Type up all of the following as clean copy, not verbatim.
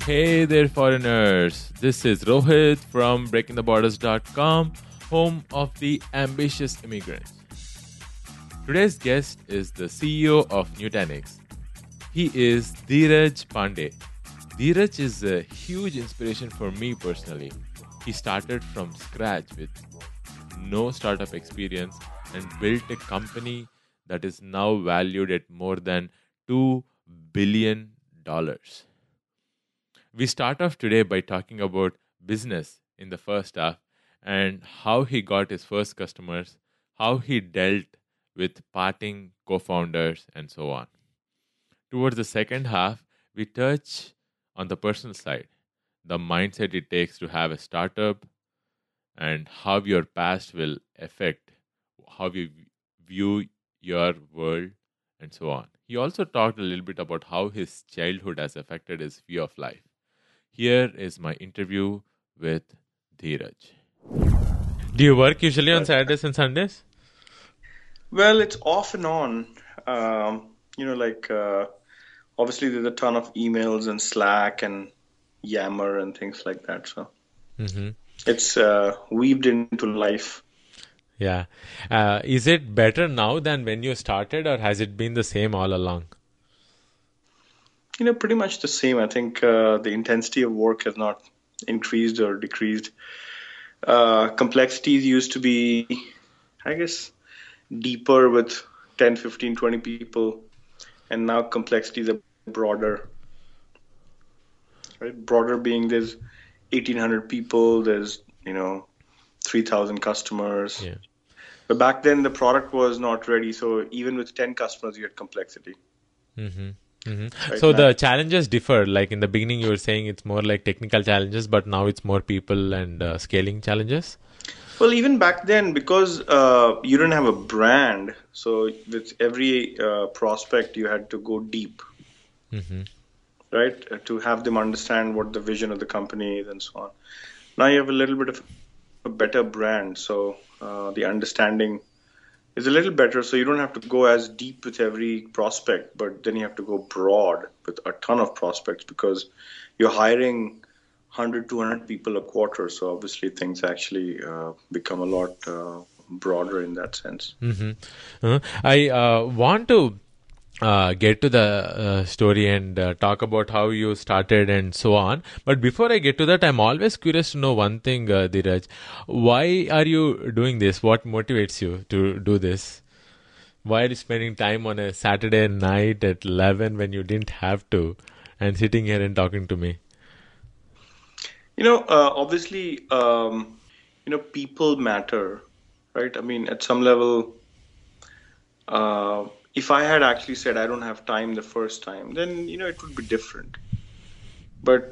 Hey there, foreigners. This is Rohit from BreakingTheBorders.com, home of the ambitious immigrants. Today's guest is the CEO of Nutanix. He is Dheeraj Pandey. Dheeraj is a huge inspiration for me personally. He started from scratch with no startup experience and built a company that is now valued at more than $2 billion. We start off today by talking about business in the first half and how he got his first customers, how he dealt with parting co-founders, and so on. Towards the second half, we touch on the personal side, the mindset it takes to have a startup, and how your past will affect how you view your world, and so on. He also talked a little bit about how his childhood has affected his view of life. Here is my interview with Dheeraj. Do you work usually on Saturdays and Sundays? Well, it's off and on. Obviously there's a ton of emails and Slack and Yammer and things like that. So it's weaved into life. Yeah. Is it better now than when you started, or has it been the same all along? Pretty much the same. I think the intensity of work has not increased or decreased. Complexities used to be, I guess, deeper with 10, 15, 20 people, and now complexities are broader. Right? Broader being there's 1,800 people, there's 3,000 customers. Yeah. But back then the product was not ready, so even with 10 customers you had complexity. Right, so the challenges differ. Like in the beginning you were saying it's more like technical challenges, but now it's more people and scaling challenges. Well, even back then, because you didn't have a brand, so with every prospect you had to go deep, right? To have them understand what the vision of the company is and so on. Now you have a little bit of a better brand, so the understanding is a little better. So you don't have to go as deep with every prospect, but then you have to go broad with a ton of prospects because you're hiring 100, 200 people a quarter. So obviously things actually become a lot broader in that sense. I want to get to the story and talk about how you started and so on. But before I get to that, I'm always curious to know one thing, Dheeraj. Why are you doing this? What motivates you to do this? Why are you spending time on a Saturday night at 11 when you didn't have to and sitting here and talking to me? Obviously, people matter, right? I mean, at some level, if I had actually said I don't have time the first time, then, it would be different. But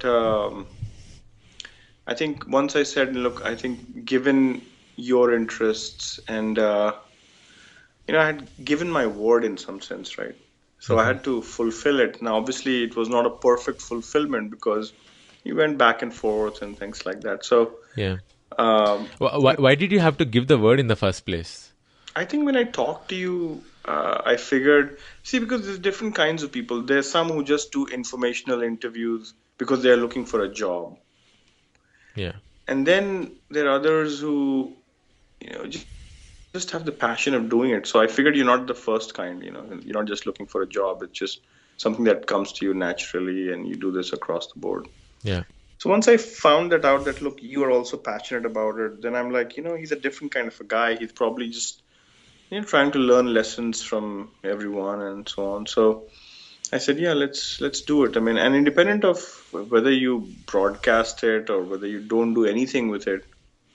I think once I said, look, I think given your interests and, I had given my word in some sense, right? So I had to fulfill it. Now, obviously, it was not a perfect fulfillment because you went back and forth and things like that. So, yeah. Why did you have to give the word in the first place? I think when I talked to you, I figured, because there's different kinds of people. There's some who just do informational interviews because they're looking for a job. Yeah. And then there are others who, just have the passion of doing it. So I figured you're not the first kind, you're not just looking for a job. It's just something that comes to you naturally and you do this across the board. Yeah. So once I found that out that, look, you are also passionate about it, then I'm like, he's a different kind of a guy. He's probably just trying to learn lessons from everyone and so on. So I said, yeah, let's do it. I mean, and independent of whether you broadcast it or whether you don't do anything with it,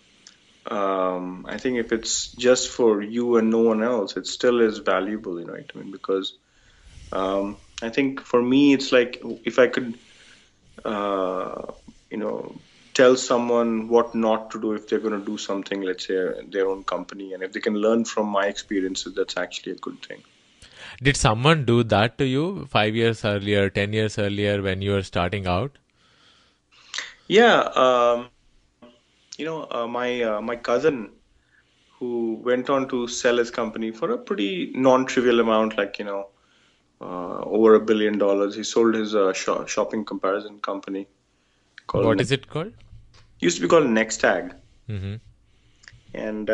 I think if it's just for you and no one else, it still is valuable, right? I mean, because I think for me, it's like if I could, tell someone what not to do if they're going to do something, let's say their own company, and if they can learn from my experiences, that's actually a good thing. Did someone do that to you 5 years earlier, 10 years earlier when you were starting out? Yeah. My cousin who went on to sell his company for a pretty non-trivial amount, like, over $1 billion. He sold his shopping comparison company. called What is it called? used to be called Nextag. Mm-hmm. And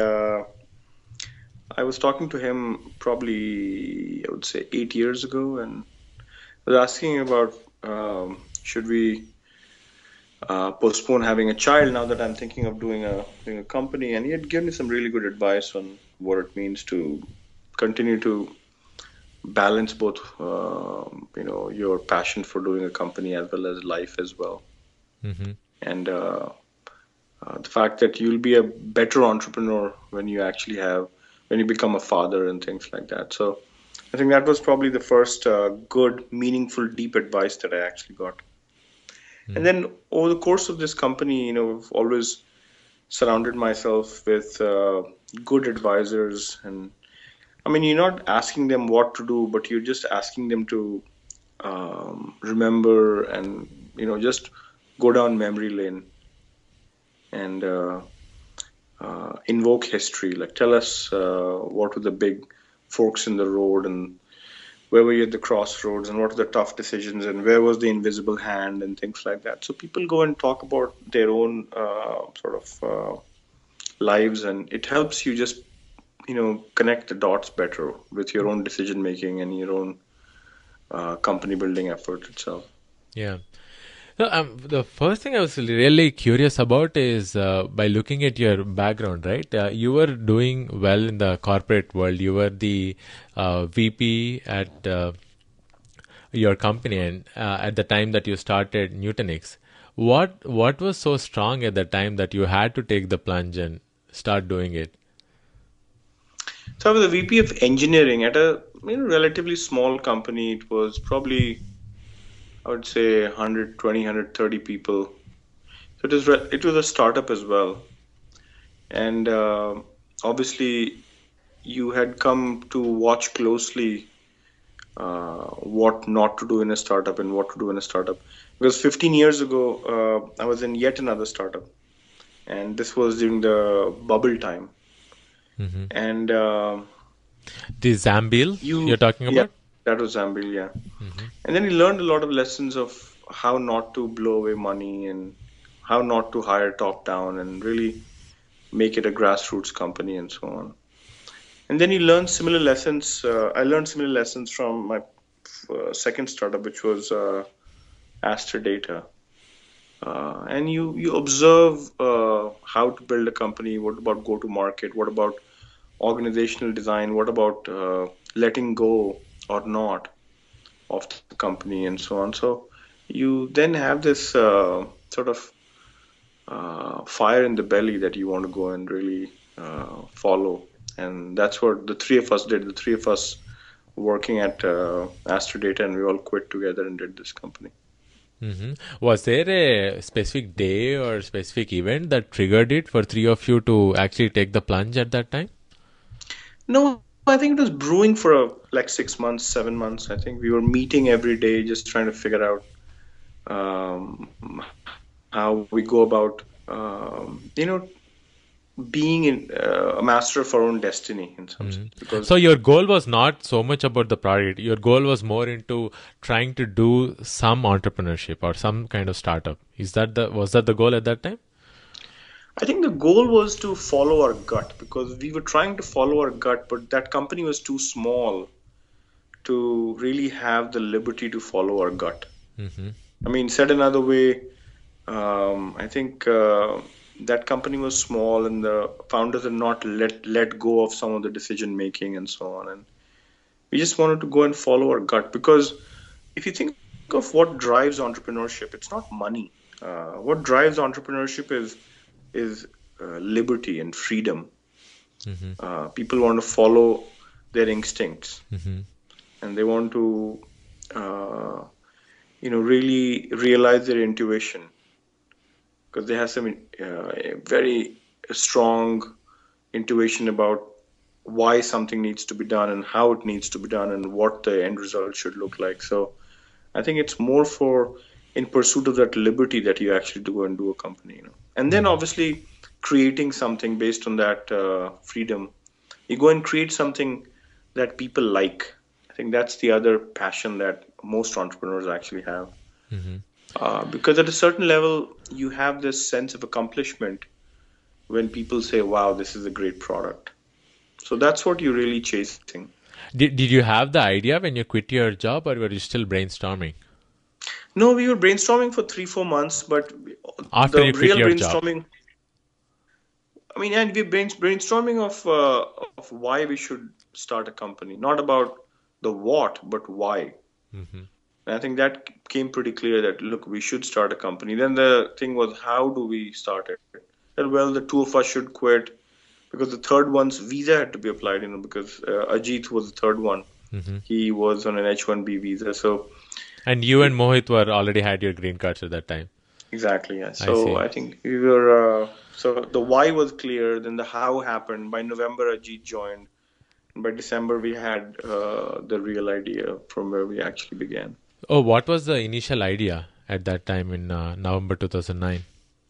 I was talking to him probably, I would say, 8 years ago, and I was asking about should we postpone having a child now that I'm thinking of doing a company, and he had given me some really good advice on what it means to continue to balance both, your passion for doing a company as well as life as well, Mm-hmm. and the fact that you'll be a better entrepreneur when you become a father and things like that. So I think that was probably the first good, meaningful, deep advice that I actually got. And Mm-hmm. then over the course of this company, I've always surrounded myself with good advisors. And I mean, you're not asking them what to do, but you're just asking them to remember and, just go down memory lane and invoke history. Like, tell us what were the big forks in the road, and where were you at the crossroads, and what were the tough decisions, and where was the invisible hand, and things like that. So people go and talk about their own sort of lives, and it helps you just connect the dots better with your own decision making and your own company building effort itself. Yeah. No, the first thing I was really curious about is by looking at your background, right? You were doing well in the corporate world. You were the VP at your company, and at the time that you started Nutanix. What was so strong at the time that you had to take the plunge and start doing it? So I was the VP of engineering at a relatively small company. It was probably, I would say, 120, 130 people. So it was a startup as well, and obviously you had come to watch closely what not to do in a startup and what to do in a startup. Because 15 years ago, I was in yet another startup, and this was during the bubble time. Hmm. And The Zambil you're talking yeah, about? that was Zambil, yeah. Hmm. And then he learned a lot of lessons of how not to blow away money and how not to hire top down and really make it a grassroots company and so on. And then he learned similar lessons. I learned similar lessons from my second startup, which was Aster Data. And you observe how to build a company. What about go to market? What about organizational design? What about letting go or not of the company and so on? So you then have this sort of fire in the belly that you want to go and really follow. And that's what the three of us did. The three of us working at Astro Data, and we all quit together and did this company. Hmm. Was there a specific day or specific event that triggered it for three of you to actually take the plunge at that time? No, I think it was brewing for like 6 months, 7 months. I think we were meeting every day, just trying to figure out um, how we go about, being a master of our own destiny in some sense. So Because your goal was not so much about the product. Your goal was more into trying to do some entrepreneurship or some kind of startup. Was that the goal at that time? I think the goal was to follow our gut because we were trying to follow our gut, but that company was too small to really have the liberty to follow our gut. Mm-hmm. I mean, said another way, I think that company was small and the founders had not let go of some of the decision making and so on. And we just wanted to go and follow our gut because if you think of what drives entrepreneurship, it's not money. What drives entrepreneurship is liberty and freedom. Mm-hmm. People want to follow their instincts Mm-hmm. and they want to, uh, really realize their intuition because they have some very strong intuition about why something needs to be done and how it needs to be done and what the end result should look like. So I think it's more for in pursuit of that liberty that you actually do and do a company. And then Mm-hmm. obviously creating something based on that freedom. You go and create something that people like. I think that's the other passion that most entrepreneurs actually have. Mm-hmm. Because at a certain level, you have this sense of accomplishment when people say, wow, this is a great product. So that's what you're really chasing. Did you have the idea when you quit your job, or were you still brainstorming No, we were brainstorming for 3, 4 months, but after the you quit real your job? brainstorming, I mean, and we're brainstorming of why we should start a company, not about the what, but why. Hmm. And I think that came pretty clear that, look, we should start a company. Then the thing was, how do we start it? That, well, the two of us should quit because the third one's visa had to be applied, because Ajit was the third one. Hmm. He was on an H-1B visa. So, And you and Mohit were already had your green cards at that time. exactly, yeah. I So see. I think we were, so the why was clear, then the how happened. By November, Ajit joined. By December, we had the real idea from where we actually began. Oh, what was the initial idea at that time in November 2009?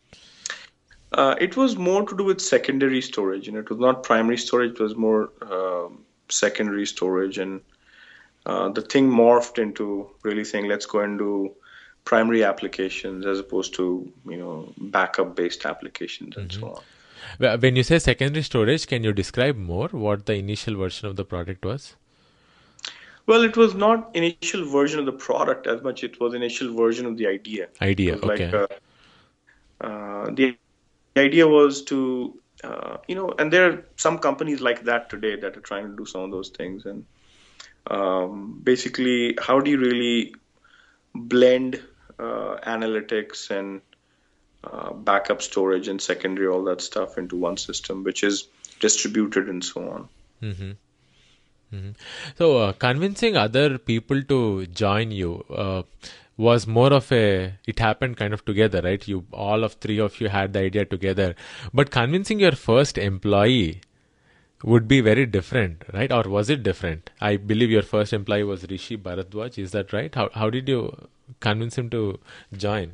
It was more to do with secondary storage. It was not primary storage. It was more secondary storage, and the thing morphed into really saying, let's go and do primary applications as opposed to backup-based applications and Hmm. so on. When you say secondary storage, can you describe more what the initial version of the product was? Well, it was not initial version of the product as much. It was initial version of the idea. It Idea, was like okay. the idea was to and there are some companies like that today that are trying to do some of those things. And basically, how do you really blend analytics and backup storage and secondary, all that stuff into one system, which is distributed and so on. Hmm. Hmm. So, convincing other people to join you was more of it happened kind of together, right? You, all of three of you had the idea together. But convincing your first employee would be very different, right? Or was it different? I believe your first employee was Rishi Bharadwaj. Is that right? How did you convince him to join?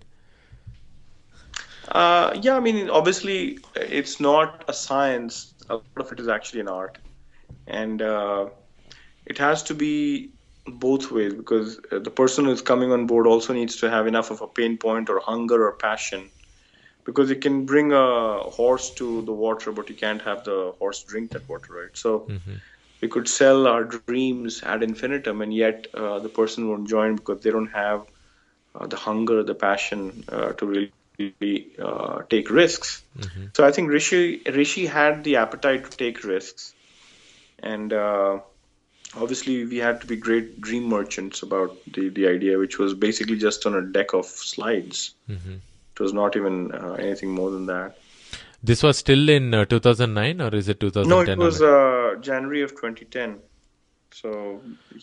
Yeah, I mean, obviously, it's not a science. A lot of it is actually an art. And it has to be both ways because the person who's coming on board also needs to have enough of a pain point or hunger or passion because you can bring a horse to the water, but you can't have the horse drink that water, right? So Hmm. we could sell our dreams ad infinitum, and yet the person won't join because they don't have the hunger, the passion to really take risks. Hmm. So I think Rishi had the appetite to take risks, and obviously we had to be great dream merchants about the idea, which was basically just on a deck of slides. Hmm. It was not even anything more than that. This was still in 2009, or is it No, it 2010 was already? January of 2010. So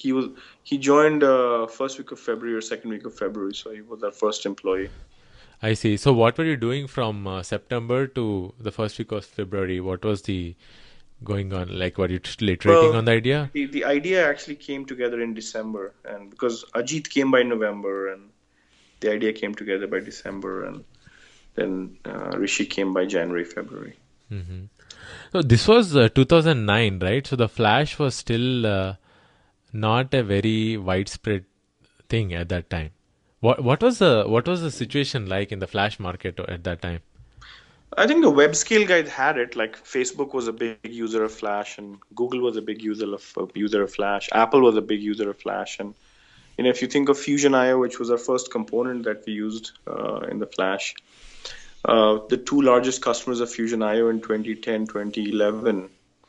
he joined first week of February or second week of February. So he was our first employee. I see. So, what were you doing from September to the first week of February? What was the going on? Like, were you still iterating on Well, the idea? the idea actually came together in December, and because Ajit came by November, and the idea came together by December, and then Rishi came by January, February. Hmm. So, this was 2009, right? So, the Flash was still not a very widespread thing at that time. What was the situation like in the Flash market at that time? I think the web scale guys had it. Like Facebook was a big user of Flash, and Google was a big user of Flash. Apple was a big user of Flash, and if you think of Fusion IO, which was our first component that we used in the Flash, the two largest customers of Fusion IO in 2010, 2011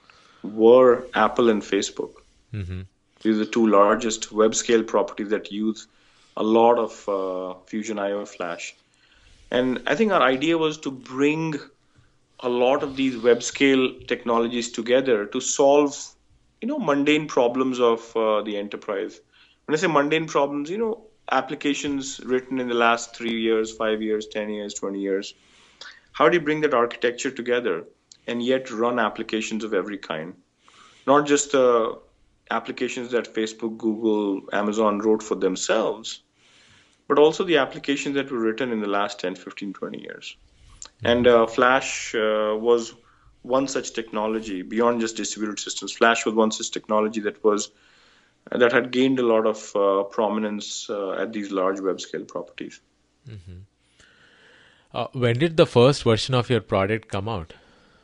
were Apple and Facebook. Hmm. These are the two largest web scale properties that use a lot of Fusion IO Flash. And I think our idea was to bring a lot of these web scale technologies together to solve, mundane problems of the enterprise. When I say mundane problems, applications written in the last 3 years, 5 years, 10 years, 20 years. How do you bring that architecture together and yet run applications of every kind? Not just the applications that Facebook, Google, Amazon wrote for themselves, but also the applications that were written in the last 10, 15, 20 years. And Hmm. Flash was one such technology beyond just distributed systems. Flash was one such technology that had gained a lot of prominence at these large web scale properties. When did the first version of your product come out?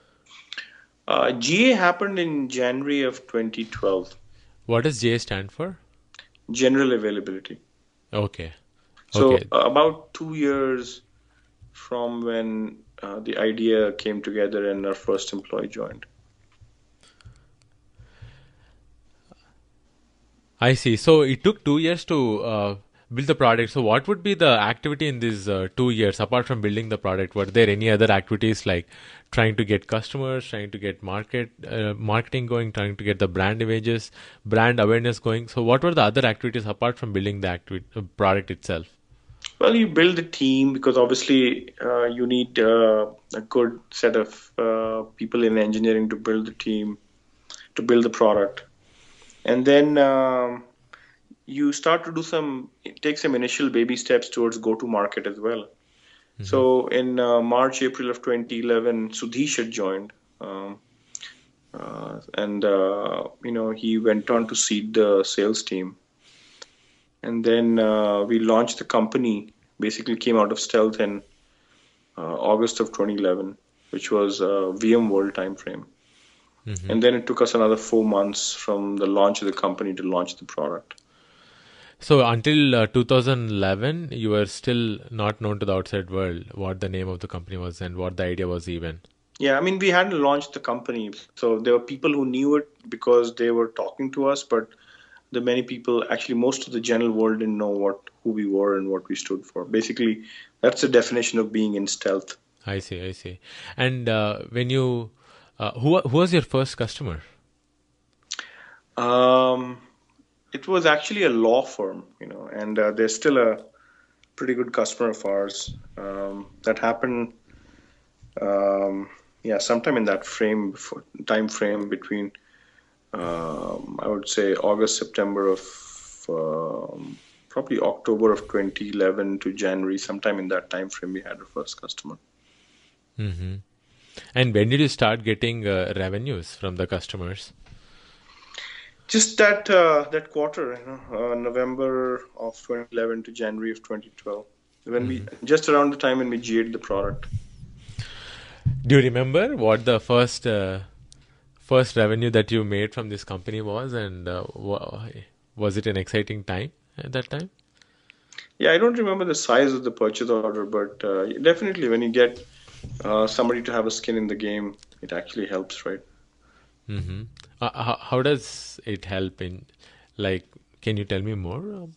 GA happened in January of 2012, What does J stand for? general availability. Okay. So Okay. about 2 years from when the idea came together and our first employee joined. I see. So it took 2 years to build the product. So what would be the activity in these 2 years apart from building the product? Were there any other activities like trying to get customers, trying to get marketing going, trying to get the brand images, brand awareness going? So what were the other activities apart from building the product itself? Well, you build the team because obviously you need a good set of people in engineering to build the team, to build the product. And then you start to take some initial baby steps towards go to market as well. Mm-hmm. So in March, April of 2011, Sudhish had joined. And he went on to seed the sales team. And then we launched the company, basically came out of stealth in August of 2011, which was VMworld timeframe. Mm-hmm. And then it took us another 4 months from the launch of the company to launch the product. So until 2011, you were still not known to the outside world what the name of the company was and what the idea was even. Yeah, I mean, we hadn't launched the company. So there were people who knew it because they were talking to us, but the many people, actually most of the general world didn't know who we were and what we stood for. Basically, that's the definition of being in stealth. I see, I see. And who was your first customer? It was actually a law firm, and they're still a pretty good customer of ours. That happened, sometime in that time frame between, I would say August, September of, probably October of 2011 to January, sometime in that time frame, we had our first customer. Mm-hmm. And when did you start getting revenues from the customers? Just that quarter, November of 2011 to January of 2012, just around the time when we GA'd the product. Do you remember what the first revenue that you made from this company was, and was it an exciting time at that time? Yeah, I don't remember the size of the purchase order, but definitely when you get somebody to have a skin in the game, it actually helps, right? Mm-hmm. How does it help in, like, can you tell me more?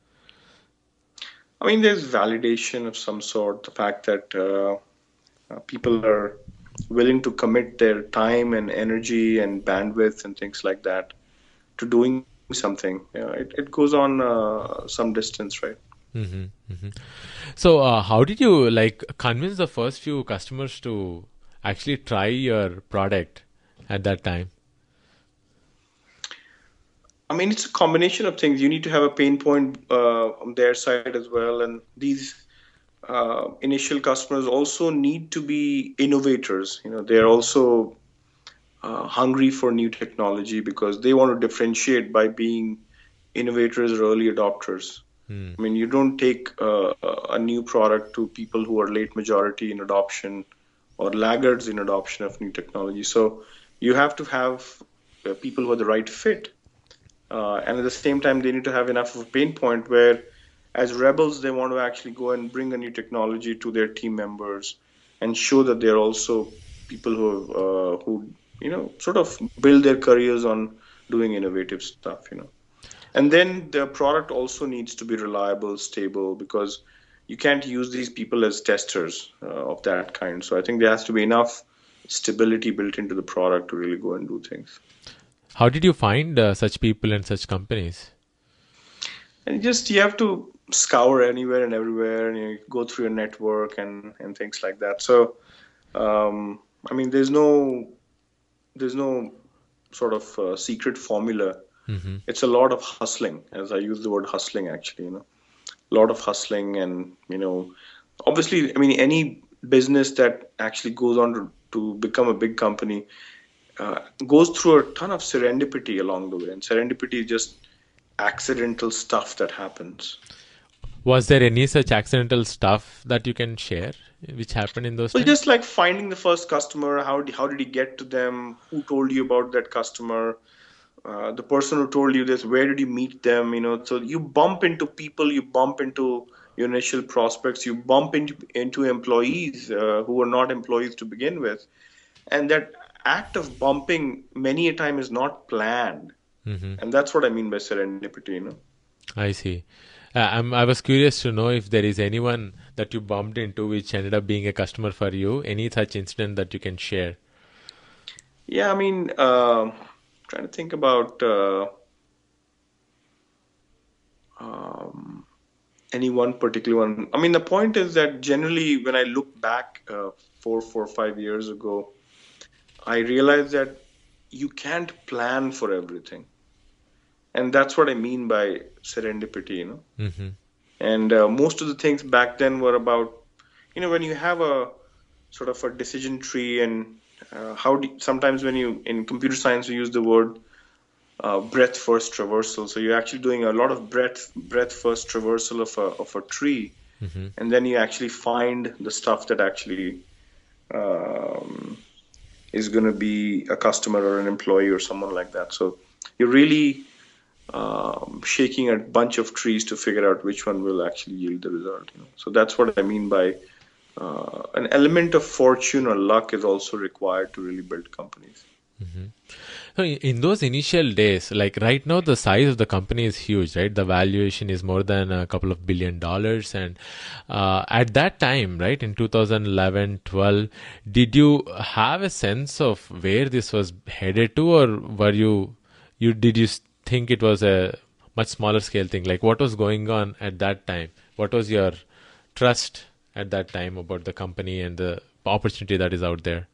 I mean, there's validation of some sort, the fact that people are willing to commit their time and energy and bandwidth and things like that to doing something. It goes on some distance, right? Mm-hmm. Mm-hmm. So, how did you convince the first few customers to actually try your product at that time? I mean, it's a combination of things. You need to have a pain point on their side as well, and these initial customers also need to be innovators. They're also hungry for new technology because they want to differentiate by being innovators or early adopters. Mm. I mean, you don't take a new product to people who are late majority in adoption or laggards in adoption of new technology. So you have to have people who are the right fit. And at the same time, they need to have enough of a pain point where, as rebels, they want to actually go and bring a new technology to their team members and show that they're also people who sort of build their careers on doing innovative stuff. And then the product also needs to be reliable, stable, because you can't use these people as testers of that kind. So I think there has to be enough stability built into the product to really go and do things. How did you find such people and such companies? And you have to scour anywhere and everywhere, and you go through your network and things like that. So, I mean, there's no sort of secret formula. Mm-hmm. It's a lot of hustling, as I use the word hustling actually. A lot of hustling, and obviously, I mean, any business that actually goes on to become a big company goes through a ton of serendipity along the way, and serendipity is just accidental stuff that happens. Was there any such accidental stuff that you can share which happened in those Well, times? just like finding the first customer, how did he get to them? Who told you about that customer? The person who told you this, where did you meet them? So you bump into people, you bump into your initial prospects, you bump into employees who are not employees to begin with, and that act of bumping many a time is not planned, Hmm. and that's what I mean by serendipity. I see. I was curious to know if there is anyone that you bumped into which ended up being a customer for you. Any such incident that you can share? Yeah, I mean, trying to think about um, any one particular one. I mean, the point is that generally, when I look back 5 years ago, I realized that you can't plan for everything. And that's what I mean by serendipity. Hmm. And most of the things back then were about, when you have a sort of a decision tree and sometimes when you, in computer science, you use the word breadth first traversal. So you're actually doing a lot of breadth first traversal of a tree. Hmm. And then you actually find the stuff that actually um, is going to be a customer or an employee or someone like that. So you're really shaking a bunch of trees to figure out which one will actually yield the result. So that's what I mean by an element of fortune or luck is also required to really build companies. So in those initial days, like right now, the size of the company is huge, right? The valuation is more than a couple of $1 billion, and at that time, right, in 2011, 12, did you have a sense of where this was headed to, or were you think it was a much smaller scale thing? Like what was going on at that time? What was your trust at that time about the company and the opportunity that is out there?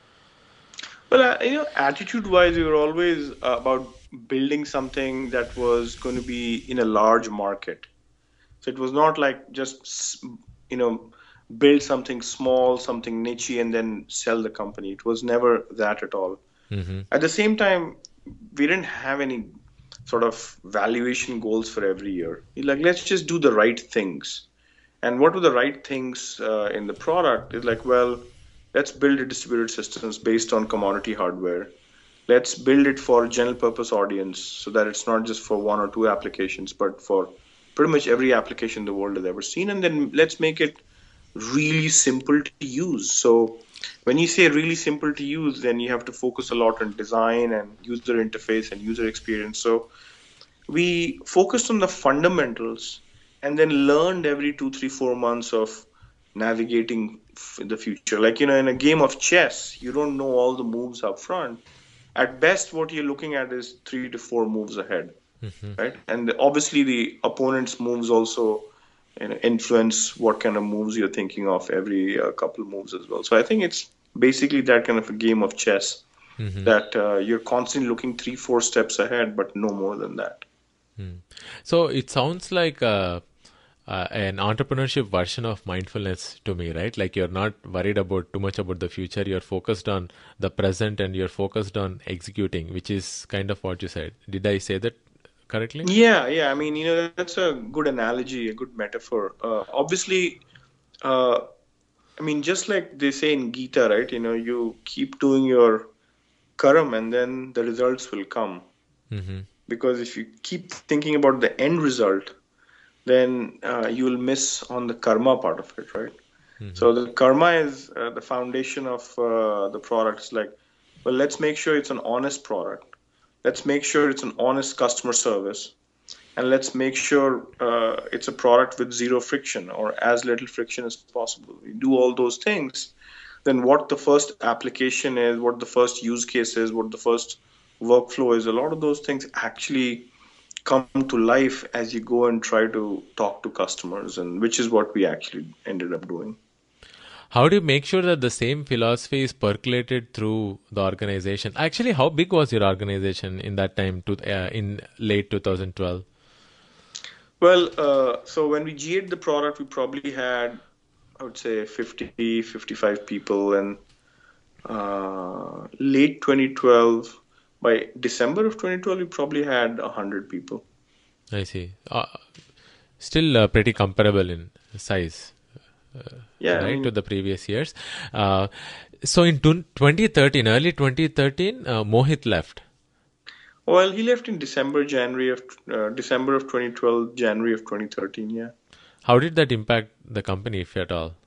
Well, attitude-wise, we were always about building something that was going to be in a large market. So it was not like just, you know, build something small, something niche, and then sell the company. It was never that at all. Mm-hmm. At the same time, we didn't have any sort of valuation goals for every year. Like, let's just do the right things. And what were the right things in the product? Is like, well, let's build a distributed systems based on commodity hardware. Let's build it for general purpose audience so that it's not just for one or two applications, but for pretty much every application the world has ever seen. And then let's make it really simple to use. So when you say really simple to use, then you have to focus a lot on design and user interface and user experience. So we focused on the fundamentals and then learned every 2, 3, 4 months of navigating the future. Like, in a game of chess, you don't know all the moves up front. At best, what you're looking at is 3 to 4 moves ahead, right? And obviously, the opponent's moves also influence what kind of moves you're thinking of every couple of moves as well. So I think it's basically that kind of a game of chess Mm-hmm. that you're constantly looking 3, 4 steps ahead, but no more than that. So it sounds like an entrepreneurship version of mindfulness to me, right? Like you're not worried about too much about the future. You're focused on the present and you're focused on executing, which is kind of what you said. Did I say that correctly? Yeah, yeah. I mean, that's a good analogy, a good metaphor. Obviously, uh, I mean, just like they say in Gita, right? You keep doing your karam and then the results will come. Mm-hmm. Because if you keep thinking about the end result, then you'll miss on the karma part of it, right? Mm-hmm. So the karma is the foundation of the products. Like, well, let's make sure it's an honest product. Let's make sure it's an honest customer service. And let's make sure it's a product with zero friction or as little friction as possible. We do all those things, then what the first application is, what the first use case is, what the first workflow is, a lot of those things actually come to life as you go and try to talk to customers, and which is what we actually ended up doing. How do you make sure that the same philosophy is percolated through the organization? Actually, how big was your organization in that time in late 2012? Well, so when we GA'd the product, we probably had, I would say, 50, 55 people, and late 2012, by December of 2012, we probably had 100 people. I see. Still pretty comparable in size, Yeah, I right, to mean, the previous years. Uh, so in 2013, early 2013, Mohit left. well, he left in December of 2012, January of 2013. Yeah. How did that impact the company, if at all?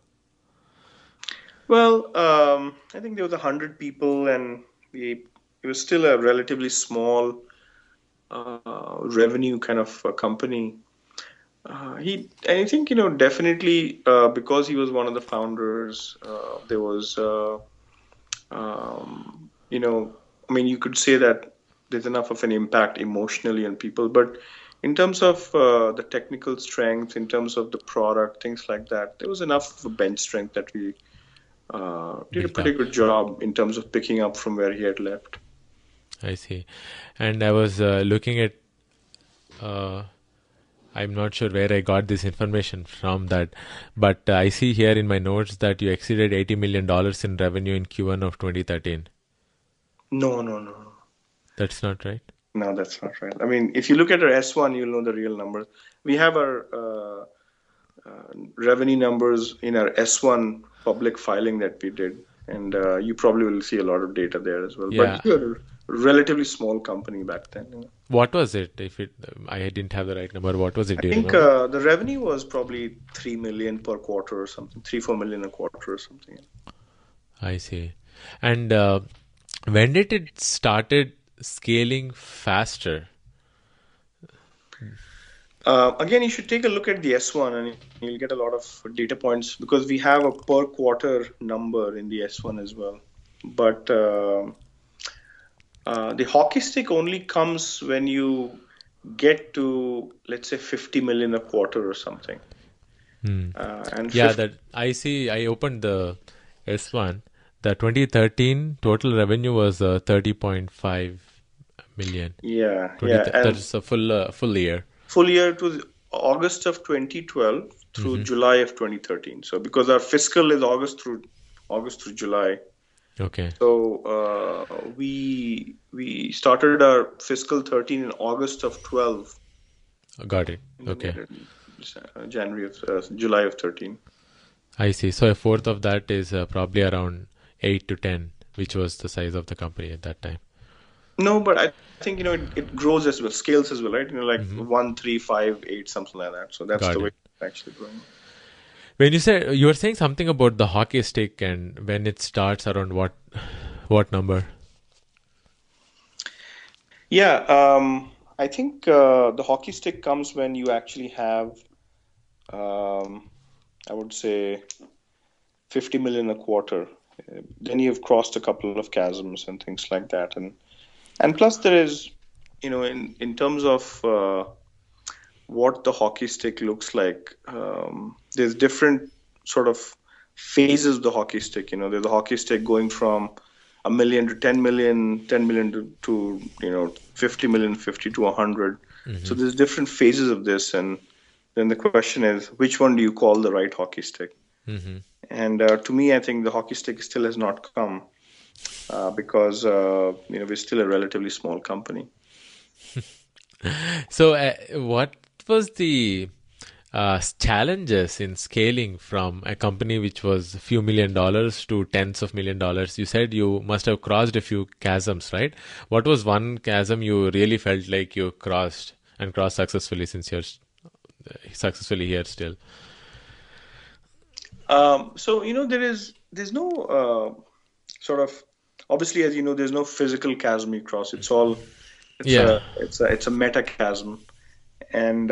Well, I think there was 100 people, and it was still a relatively small revenue kind of company. I think, definitely because he was one of the founders, there was, I mean, you could say that there's enough of an impact emotionally on people, but in terms of the technical strength, in terms of the product, things like that, there was enough of a bench strength that we did a Built pretty up. good job in terms of picking up from where he had left. I see. And I was looking at, uh, I'm not sure where I got this information from that, but I see here in my notes that you exceeded $80 million in revenue in Q1 of 2013. No, no, no, no. That's not right? No, that's not right. I mean, if you look at our S1, you'll know the real numbers. We have our revenue numbers in our S1 public filing that we did, and you probably will see a lot of data there as well. Yeah. But we were a relatively small company back then. What was it? If it, I didn't have the right number. What was it? I Do you think remember? the revenue was probably 3 million per quarter or something, 3-4 million a quarter or something. I see. And when did it started scaling faster? Again, you should take a look at the S1 and you'll get a lot of data points because we have a per quarter number in the S1 as well. But the hockey stick only comes when you get to, let's say, 50 million a quarter or something. And Yeah, 50, that I see. I opened the S1. The 2013 total revenue was 30.5 million. yeah, 20, yeah. that And is a full year. full year to August of 2012 through July of 2013. So because our fiscal is August through July. Okay, So we started our fiscal 13 in August of 12, got it. and then we Okay, had July of 13. I see. So a fourth of that is probably around 8 to 10, which was the size of the company at that time. No, but I think it grows as well, scales as well, right? Like 1, 3, 5, 8, something like that. So that's Got the way it. it's actually growing. When you were saying something about the hockey stick and when it starts around what number? Yeah, I think the hockey stick comes when you actually have, I would say, 50 million a quarter. Then you've crossed a couple of chasms and things like that, and plus there is, in terms of what the hockey stick looks like, there's different sort of phases of the hockey stick. There's a hockey stick going from a million to 10 million, 10 million to 50 million, 50 to 100. So there's different phases of this, and then the question is, which one do you call the right hockey stick? And to me, I think the hockey stick still has not come because we're still a relatively small company. So, what was the challenges in scaling from a company which was a few $1 million to tens of $1 million? You said you must have crossed a few chasms, right? What was one chasm you really felt like you crossed and crossed successfully since you're successfully here still? So there's no sort of, obviously, as you know, there's no physical chasm you cross. It's Yeah. a meta chasm, and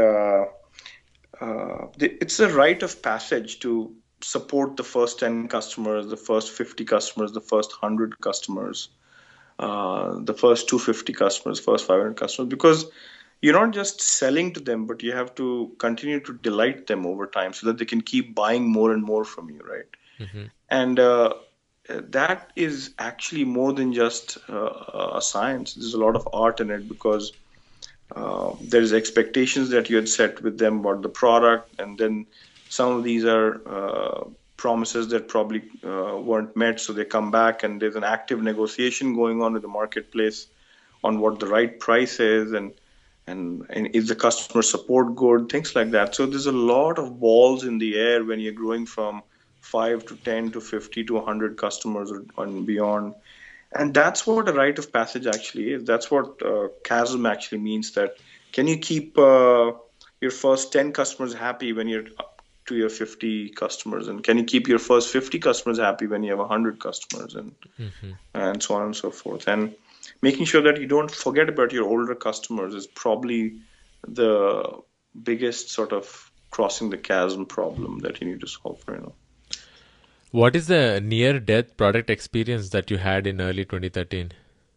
it's a rite of passage to support the first 10 customers, the first 50 customers, the first 100 customers, the first 250 customers, first 500 customers, because you're not just selling to them, but you have to continue to delight them over time so that they can keep buying more and more from you, right? And that is actually more than just a science. There's a lot of art in it because there's expectations that you had set with them about the product, and then some of these are promises that probably weren't met, so they come back and there's an active negotiation going on in the marketplace on what the right price is, and and is the customer support good, things like that. So there's a lot of balls in the air when you're growing from 5 to 10 to 50 to 100 customers and beyond. And that's what a rite of passage actually is. That's what chasm actually means. That can you keep your first 10 customers happy when you're up to your 50 customers, and can you keep your first 50 customers happy when you have 100 customers, and so on and so forth. And making sure that you don't forget about your older customers is probably the biggest sort of crossing the chasm problem that you need to solve for. What is the near-death product experience that you had in early 2013?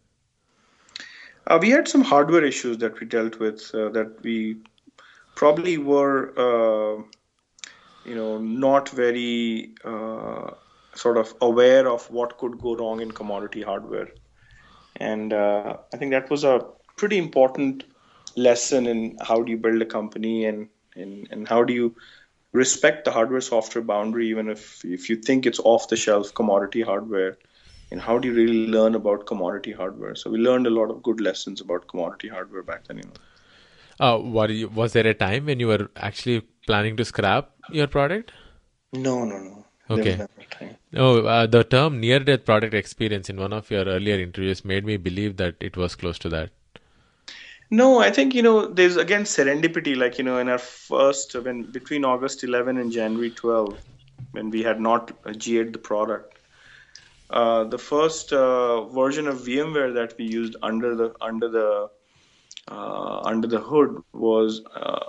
We had some hardware issues that we dealt with that we probably were, not very sort of aware of what could go wrong in commodity hardware. And I think that was a pretty important lesson in how do you build a company, and how do you respect the hardware software boundary, even if you think it's off the shelf commodity hardware, and how do you really learn about commodity hardware. So we learned a lot of good lessons about commodity hardware back then. Was there a time when you were actually planning to scrap your product? No. There was Okay. never a time. Oh, the term near-death product experience in one of your earlier interviews made me believe that it was close to that. No, I think, there's again serendipity, like, in our first, when between August 11 and January 12, when we had not GA'd the product, the first version of VMware that we used under the hood was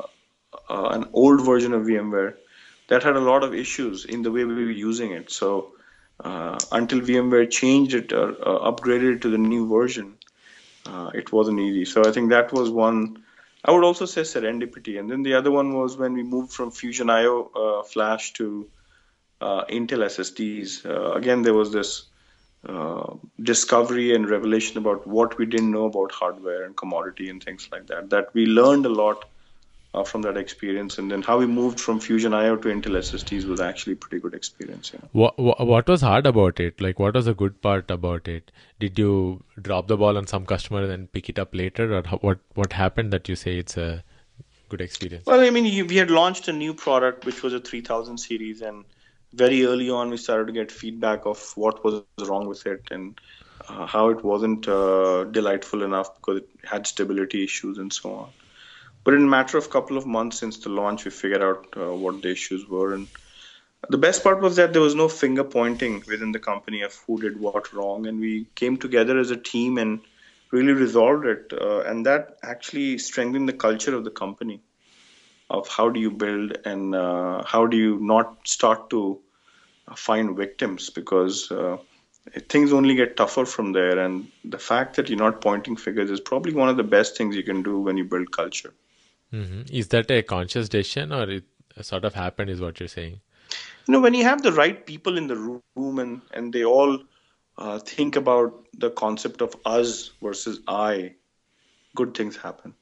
an old version of VMware that had a lot of issues in the way we were using it. So until VMware changed it or upgraded it to the new version, it wasn't easy. So I think that was one. I would also say serendipity. And then the other one was when we moved from Fusion IO flash to Intel SSDs. Again, there was this discovery and revelation about what we didn't know about hardware and commodity and things like that. That we learned a lot from that experience, and then how we moved from Fusion IO to Intel SSDs was actually a pretty good experience. What was hard about it? Like, what was the good part about it? Did you drop the ball on some customer and then pick it up later, or what happened that you say it's a good experience? Well, I mean, we had launched a new product which was a 3000 series, and very early on we started to get feedback of what was wrong with it, and how it wasn't delightful enough because it had stability issues and so on. But in a matter of couple of months since the launch, we figured out what the issues were. And the best part was that there was no finger pointing within the company of who did what wrong. And we came together as a team and really resolved it. And that actually strengthened the culture of the company of how do you build, and how do you not start to find victims, because things only get tougher from there. And the fact that you're not pointing fingers is probably one of the best things you can do when you build culture. Is that a conscious decision, or it sort of happened, is what you're saying? When you have the right people in the room, and they all think about the concept of us versus I, good things happen.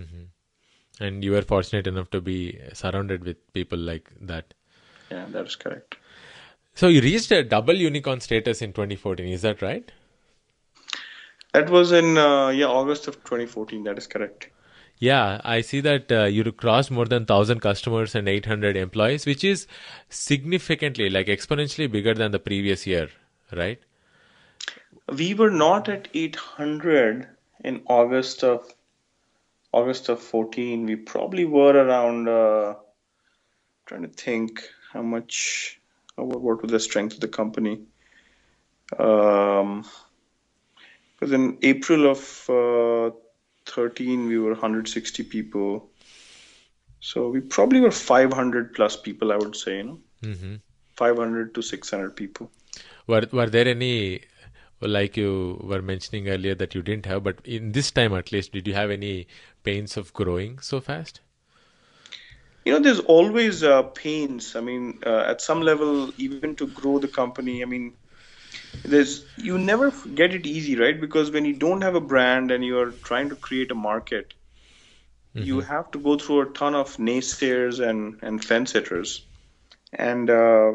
And you were fortunate enough to be surrounded with people like that. Yeah, that is correct. So you reached a double unicorn status in 2014, is that right? That was in August of 2014. That is correct. Yeah, I see that you crossed more than 1,000 customers and 800 employees, which is significantly, like exponentially bigger than the previous year, right? We were not at 800 in August of 14. We probably were around, trying to think what was the strength of the company. Because in April of 13, we were 160 people. So we probably were 500 plus people, I would say, 500 to 600 people. Were there any, like you were mentioning earlier, that you didn't have, but in this time at least, did you have any pains of growing so fast? There's always pains. I mean, at some level, even to grow the company, I mean, you never get it easy, right? Because when you don't have a brand and you are trying to create a market, you have to go through a ton of naysayers and fence sitters. And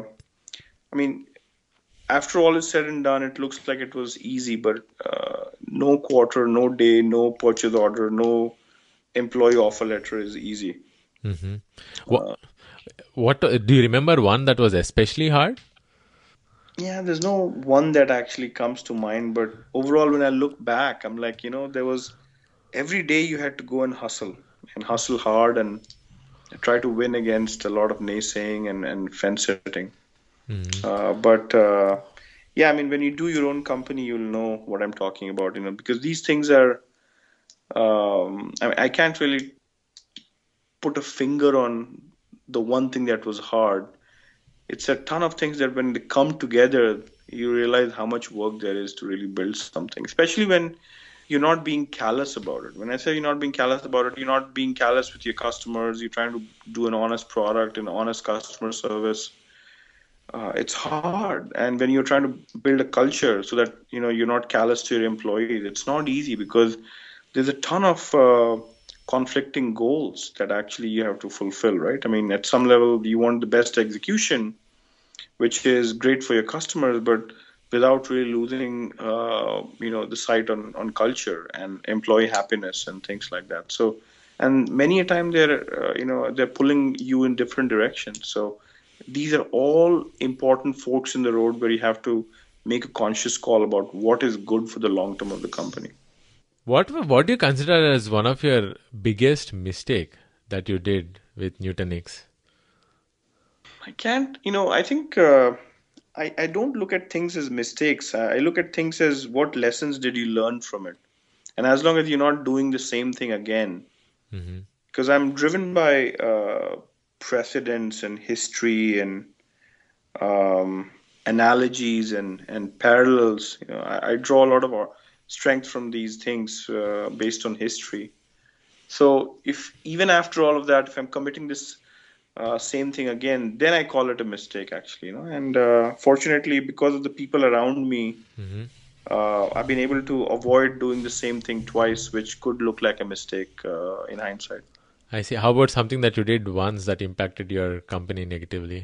I mean, after all is said and done, it looks like it was easy, but no quarter, no day, no purchase order, no employee offer letter is easy. Hmm. What, Uh, what do you remember one that was especially hard? yeah, there's no one that actually comes to mind, but overall, when I look back, I'm like, there was every day you had to go and hustle hard and try to win against a lot of naysaying and fence sitting. Hmm. But yeah, I mean, when you do your own company, you'll know what I'm talking about, because these things are, I mean, I can't really put a finger on the one thing that was hard. It's a ton of things that when they come together, you realize how much work there is to really build something, especially when you're not being callous about it. When I say you're not being callous about it, you're not being callous with your customers. You're trying to do an honest product and honest customer service. It's hard, and when you're trying to build a culture so that you're not callous to your employees, it's not easy because there's a ton of conflicting goals that actually you have to fulfill, right? I mean, at some level, you want the best execution, which is great for your customers, but without really losing, the sight on culture and employee happiness and things like that. So, and many a time they're pulling you in different directions. So, these are all important forks in the road where you have to make a conscious call about what is good for the long term of the company. What do you consider as one of your biggest mistake that you did with Nutanix? I can't, I think I don't look at things as mistakes. I look at things as what lessons did you learn from it. And as long as you're not doing the same thing again, Hmm. because I'm driven by precedents and history and um, analogies and parallels. I draw a lot of strength from these things based on history. So if even after all of that, if I'm committing this same thing again, then I call it a mistake, actually. And fortunately, because of the people around me, Hmm. I've been able to avoid doing the same thing twice, which could look like a mistake in hindsight. I see. How about something that you did once that impacted your company negatively?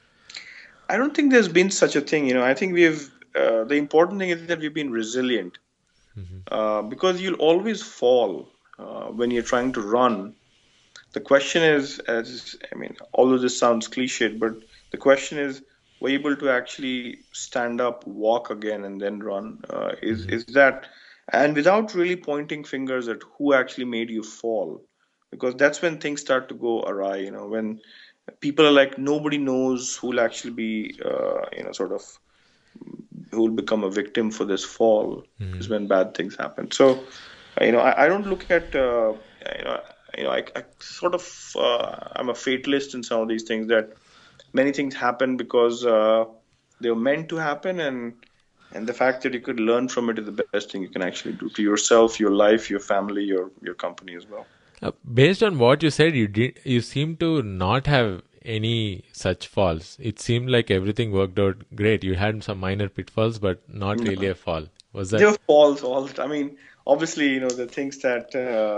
I don't think there's been such a thing. I think the important thing is that we've been resilient Hmm. because you'll always fall when you're trying to run. The question is, I mean, although this sounds cliched, but the question is, were you able to actually stand up, walk again, and then run? Is Hmm. that, and without really pointing fingers at who actually made you fall, because that's when things start to go awry. When people are like, nobody knows who'll actually be, sort of who will become a victim for this fall, is Hmm. when bad things happen. So, I don't look at, you know, I sort of, I'm a fatalist in some of these things that many things happen because they were meant to happen, and the fact that you could learn from it is the best thing you can actually do to yourself, your life, your family, your company as well. Based on what you said, you seem to not have any such falls. It seemed like everything worked out great. You had some minor pitfalls, but not really No, a fall. Was they that? were false all. I mean, obviously, the things that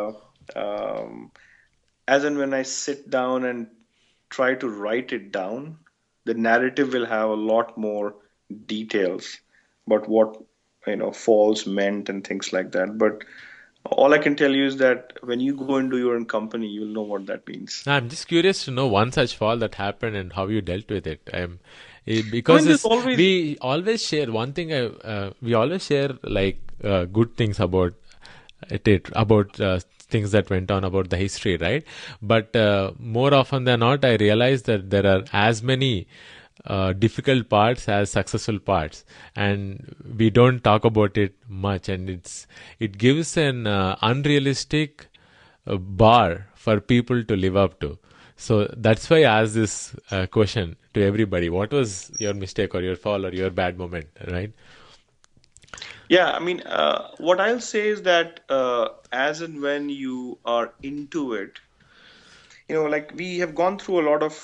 um, as and when I sit down and try to write it down, the narrative will have a lot more details about what falls meant and things like that. But all I can tell you is that when you go into your own company, you'll know what that means. I'm just curious to know one such fall that happened and how you dealt with it. I Because mean, there's this, always we always share one thing. We always share like good things about about things that went on about the history, right? But more often than not, I realize that there are as many difficult parts as successful parts, and we don't talk about it much, and it gives an unrealistic bar for people to live up to. So that's why I asked this question to everybody: what was your mistake or your fall or your bad moment, right? Yeah, I mean, what I'll say is that as and when you are into it, like we have gone through a lot of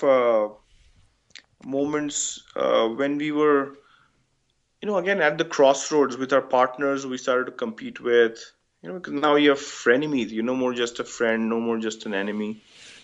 moments when we were, again at the crossroads with our partners we started to compete with, because now you have frenemies, you're no more just a friend, no more just an enemy.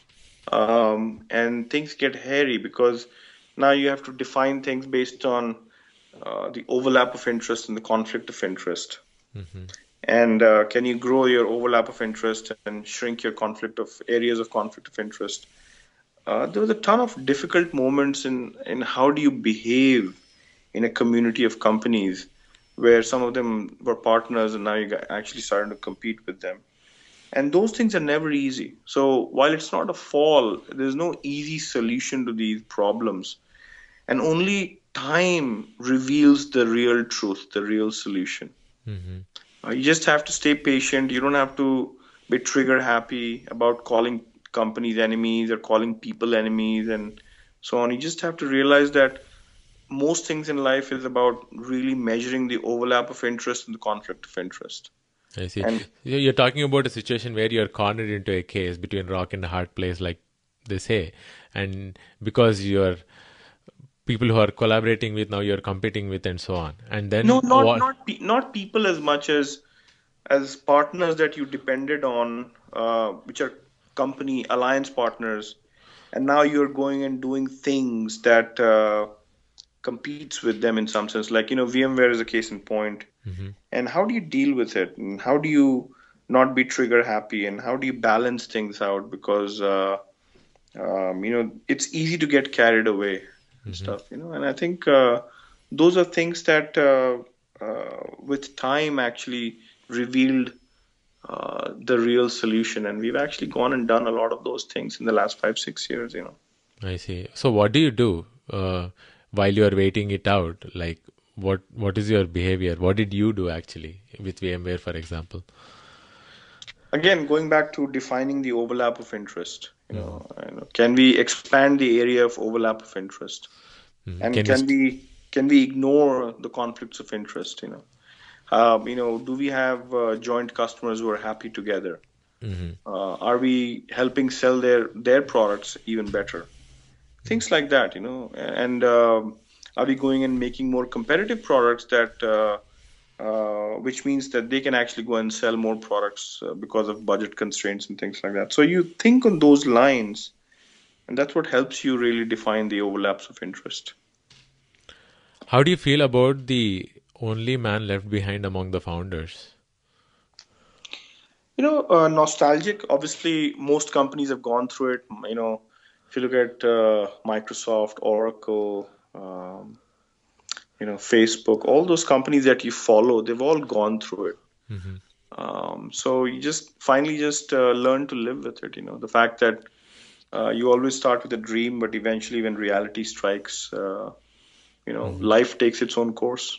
And things get hairy because now you have to define things based on the overlap of interest and the conflict of interest. Hmm. And can you grow your overlap of interest and shrink your areas of conflict of interest? There was a ton of difficult moments in how do you behave in a community of companies where some of them were partners and now you're actually starting to compete with them. And those things are never easy. So while it's not a fall, there's no easy solution to these problems. And only time reveals the real truth, the real solution. You just have to stay patient. You don't have to be trigger happy about calling companies enemies or calling people enemies and so on. You just have to realize that most things in life is about really measuring the overlap of interest and the conflict of interest. I see. And You're talking about a situation where you're cornered into a case between rock and a hard place, like they say, and because you're people who are collaborating with, now you're competing with, and so on. And no, then not what? not people as much as partners that you depended on, which are company alliance partners, and now you're going and doing things that competes with them in some sense. Like, VMware is a case in point. And how do you deal with it? And how do you not be trigger happy? And how do you balance things out? Because, it's easy to get carried away and stuff, And I think those are things that with time actually revealed the real solution. And we've actually gone and done a lot of those things in the last 5-6 years. I see. So what do you do while you're waiting it out? Like, what is your behavior? What did you do actually with VMware, for example? Again, going back to defining the overlap of interest, can we expand the area of overlap of interest? And can we ignore the conflicts of interest? Do we have joint customers who are happy together? Are we helping sell their products even better? Things like that, and are we going and making more competitive products that which means that they can actually go and sell more products because of budget constraints and things like that. So you think on those lines, and that's what helps you really define the overlaps of interest. How do you feel about the only man left behind among the founders? Nostalgic. Obviously, most companies have gone through it. If you look at Microsoft, Oracle, Facebook, all those companies that you follow, they've all gone through it. So you just finally learn to live with it. The fact that you always start with a dream, but eventually when reality strikes, life takes its own course.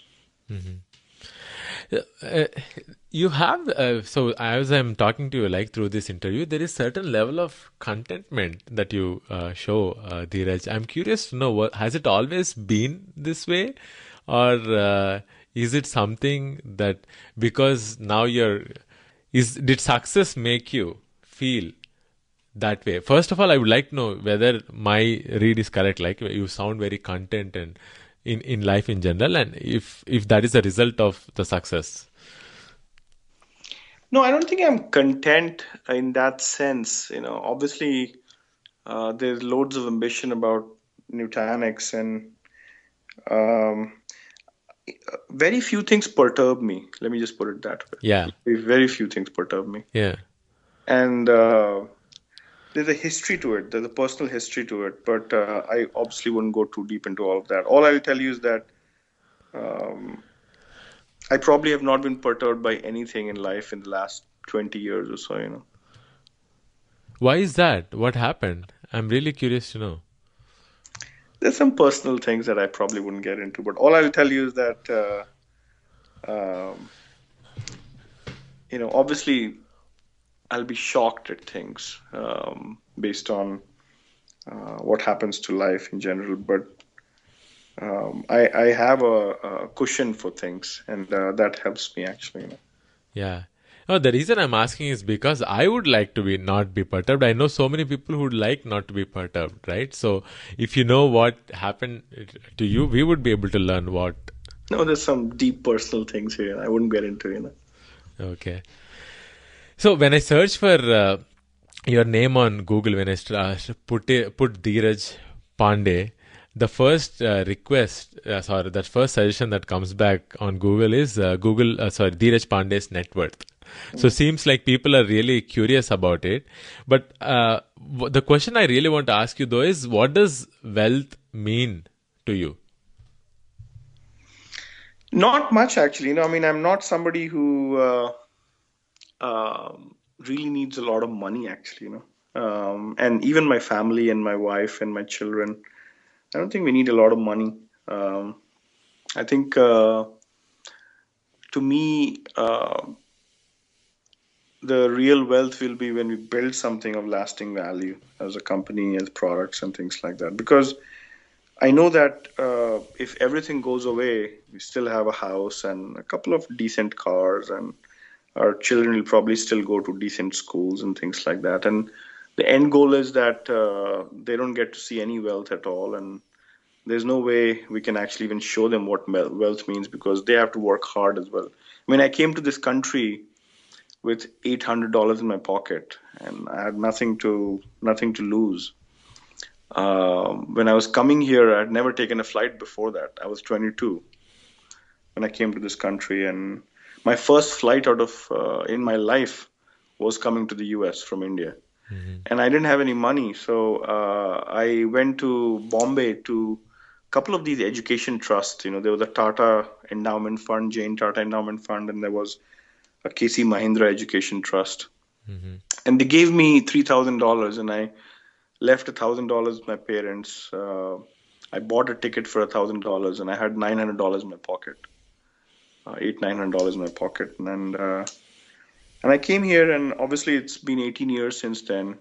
You have so as I'm talking to you, like through this interview, there is certain level of contentment that you show, Dheeraj. I'm curious to know, has it always been this way, or is it something that because now did success make you feel that way? First of all, I would like to know whether my read is correct. Like, you sound very content and in life in general, and if that is a result of the success. No, I don't think I'm content in that sense. Obviously, there's loads of ambition about Nutanix, and very few things perturb me. Let me just put it that way. Yeah. Very few things perturb me. Yeah. And there's a history to it. There's a personal history to it. But I obviously wouldn't go too deep into all of that. All I'll tell you is that I probably have not been perturbed by anything in life in the last 20 years or so, Why is that? What happened? I'm really curious to know. There's some personal things that I probably wouldn't get into, but all I'll tell you is that, obviously I'll be shocked at things based on what happens to life in general, but I have a cushion for things, and that helps me actually. Yeah. No, the reason I'm asking is because I would like to not be perturbed. I know so many people who would like not to be perturbed, right? So if you know what happened to you, we would be able to learn what. No, there's some deep personal things here I wouldn't get into, Okay. So when I search for your name on Google, when I put Dheeraj Pandey, the first that first suggestion that comes back on Google is Dheeraj Pandey's net worth. So seems like people are really curious about it. But the question I really want to ask you though is, what does wealth mean to you? Not much, actually. I mean, I'm not somebody who really needs a lot of money, actually. And even my family and my wife and my children, I don't think we need a lot of money. I think to me, the real wealth will be when we build something of lasting value as a company, as products and things like that. Because I know that if everything goes away, we still have a house and a couple of decent cars, and our children will probably still go to decent schools and things like that. And the end goal is that they don't get to see any wealth at all, and there's no way we can actually even show them what wealth means, because they have to work hard as well. I mean, I came to this country with $800 in my pocket, and I had nothing to lose. When I was coming here, I had never taken a flight before that. I was 22 when I came to this country, and my first flight out of in my life was coming to the US from India. And I didn't have any money, so I went to Bombay to a couple of these education trusts. There was a Tata Endowment Fund, Jain Tata Endowment Fund, and there was a KC Mahindra Education Trust. And they gave me $3,000, and I left $1,000 with my parents. I bought a ticket for $1,000, and I had $900 in my pocket, $900 in my pocket, and I came here, and obviously it's been 18 years since then.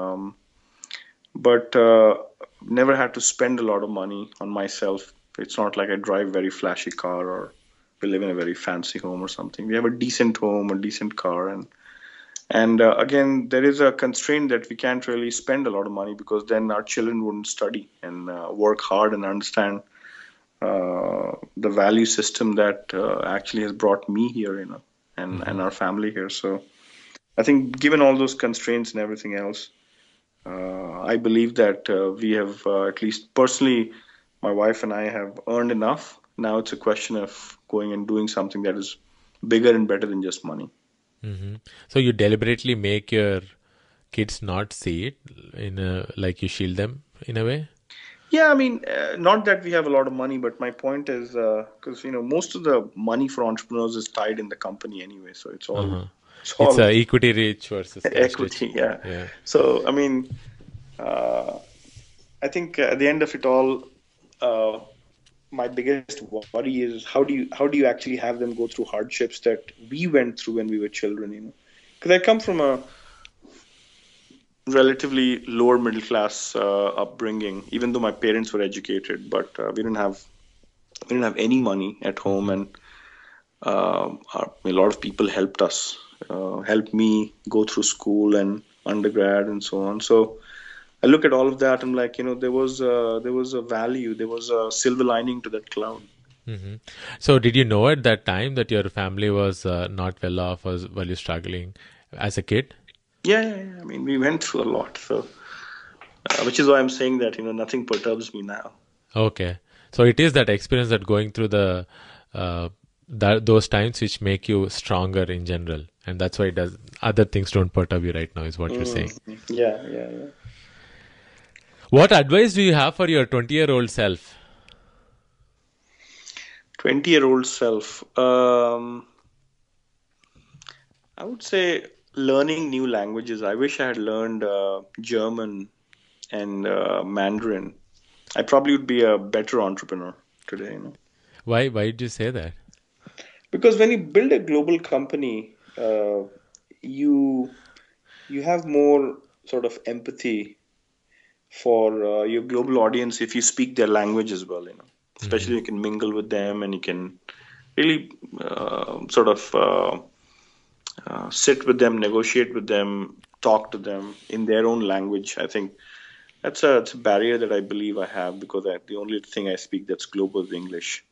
But never had to spend a lot of money on myself. It's not like I drive a very flashy car or we live in a very fancy home or something. We have a decent home, a decent car, and again, there is a constraint that we can't really spend a lot of money, because then our children wouldn't study and work hard and understand the value system that actually has brought me here, and our family here. So I think, given all those constraints and everything else, I believe that we have, at least personally, my wife and I have earned enough. Now it's a question of going and doing something that is bigger and better than just money. So you deliberately make your kids not see it like you shield them in a way? Yeah, I mean, not that we have a lot of money, but my point is, because most of the money for entrepreneurs is tied in the company anyway, so it's all It's equity rich versus cash equity. rich. Yeah. So I mean, I think at the end of it all, my biggest worry is how do you actually have them go through hardships that we went through when we were children? Because I come from a relatively lower middle class upbringing, even though my parents were educated, but we didn't have any money at home, and a lot of people helped us, helped me go through school and undergrad and so on. So I look at all of that, and like, there was a value, there was a silver lining to that cloud. So did you know at that time that your family was not well off, or were you struggling as a kid? Yeah. I mean, we went through a lot, so which is why I'm saying that nothing perturbs me now. Okay, so it is that experience, that going through those times which make you stronger in general, and that's why other things don't perturb you right now, is what you're saying. Yeah. What advice do you have for your 20-year-old self? 20-year-old self. I would say learning new languages. I wish I had learned German and Mandarin. I probably would be a better entrepreneur today. Why did you say that? Because when you build a global company, you have more sort of empathy for your global audience if you speak their language as well. Especially you can mingle with them, and you can really sort of sit with them, negotiate with them, talk to them in their own language. I think it's a barrier that I believe I have, because the only thing I speak that's global is English.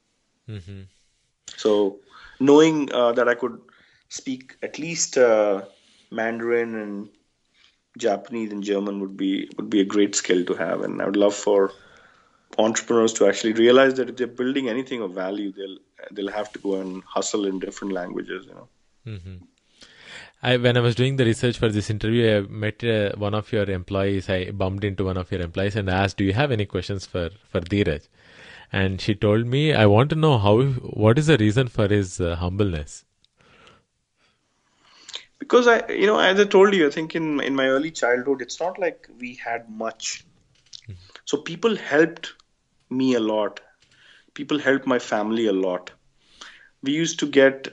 So knowing that I could speak at least Mandarin and Japanese and German would be a great skill to have, and I would love for entrepreneurs to actually realize that if they're building anything of value, they'll have to go and hustle in different languages. When I was doing the research for this interview, I met one of your employees. I bumped into one of your employees and asked, "Do you have any questions for Dheeraj?" And she told me, "I want to know what is the reason for his humbleness." Because as I told you, I think in my early childhood, it's not like we had much. So people helped me a lot. People helped my family a lot. We used to get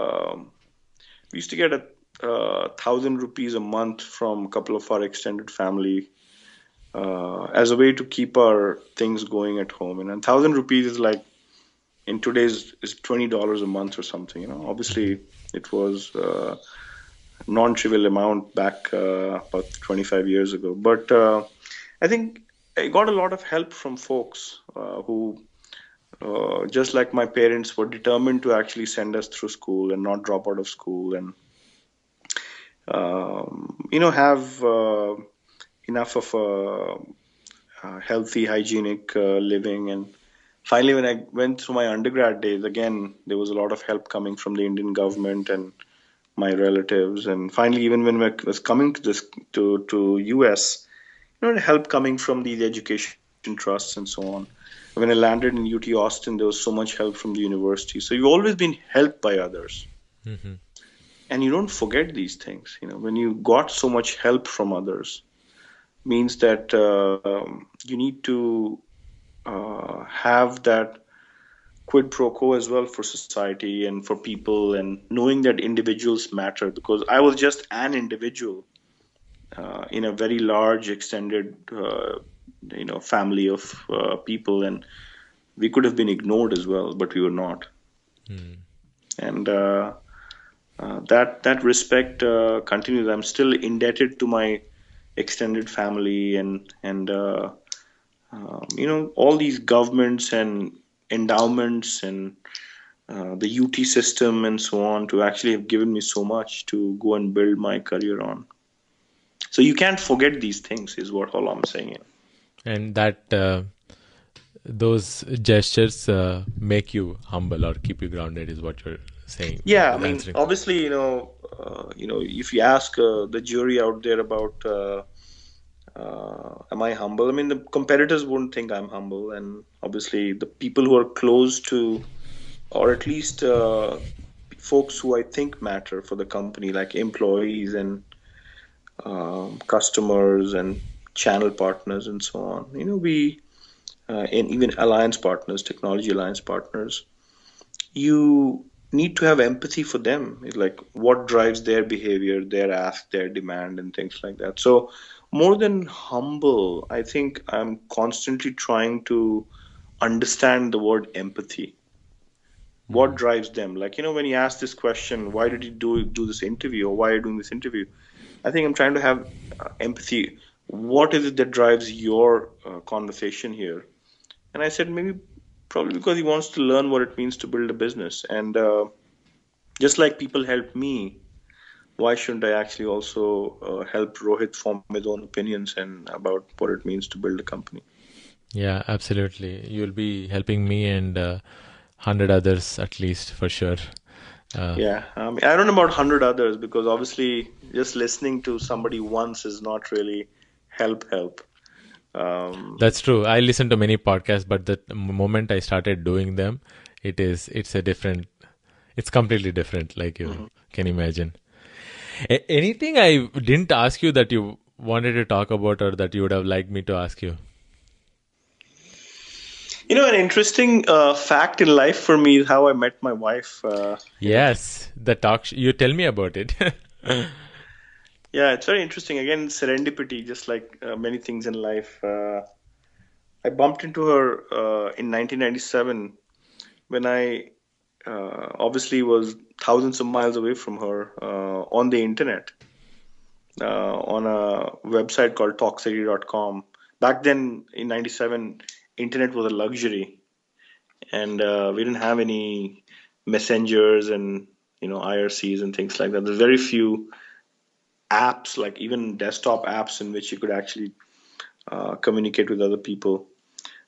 a 1,000 rupees a month from a couple of our extended family as a way to keep our things going at home. And 1,000 rupees is like in today's is $20 a month or something. Obviously it was non-trivial amount back about 25 years ago. But I think I got a lot of help from folks who, just like my parents, were determined to actually send us through school and not drop out of school, and have enough of a healthy, hygienic living. And finally, when I went through my undergrad days, again, there was a lot of help coming from the Indian government and my relatives. And finally, even when I was coming to US, help coming from these education trusts and so on. When I landed in UT Austin, there was so much help from the university. So you've always been helped by others. Mm-hmm. And you don't forget these things. When you got so much help from others, means that you need to have that quid pro quo as well for society and for people, and knowing that individuals matter, because I was just an individual in a very large extended family of people, and we could have been ignored as well, but we were not. And that respect continues. I'm still indebted to my extended family and all these governments and endowments and the UT system and so on, to actually have given me so much to go and build my career on. So you can't forget these things, is what all I'm saying. And that those gestures make you humble or keep you grounded, is what you're saying. Yeah, I With mean, answering. obviously, if you ask the jury out there about am I humble? I mean, the competitors wouldn't think I'm humble, and obviously, the people who are close to, or at least folks who I think matter for the company, like employees and customers and channel partners and so on. We and even alliance partners, technology alliance partners, you need to have empathy for them. It's like what drives their behavior, their ask, their demand, and things like that. So more than humble, I think I'm constantly trying to understand the word empathy. What drives them? Like, when you ask this question, why did you do this interview, or why are you doing this interview? I think I'm trying to have empathy. What is it that drives your conversation here? And I said, maybe probably because he wants to learn what it means to build a business. And just like people help me, why shouldn't I actually also help Rohit form his own opinions and about what it means to build a company? Yeah, absolutely. You'll be helping me and 100 others at least, for sure. Yeah, I don't know about 100 others, because obviously just listening to somebody once is not really help. That's true. I listen to many podcasts, but the moment I started doing them, it's completely different, like you can imagine. Anything I didn't ask you that you wanted to talk about, or that you would have liked me to ask you? An interesting fact in life for me is how I met my wife. Yes, the you tell me about it. Yeah, it's very interesting. Again, serendipity, just like many things in life. I bumped into her in 1997 when I obviously was thousands of miles away from her on the internet, on a website called talkcity.com. Back then in 97, internet was a luxury, and we didn't have any messengers and IRCs and things like that. There's very few apps, like even desktop apps, in which you could actually communicate with other people.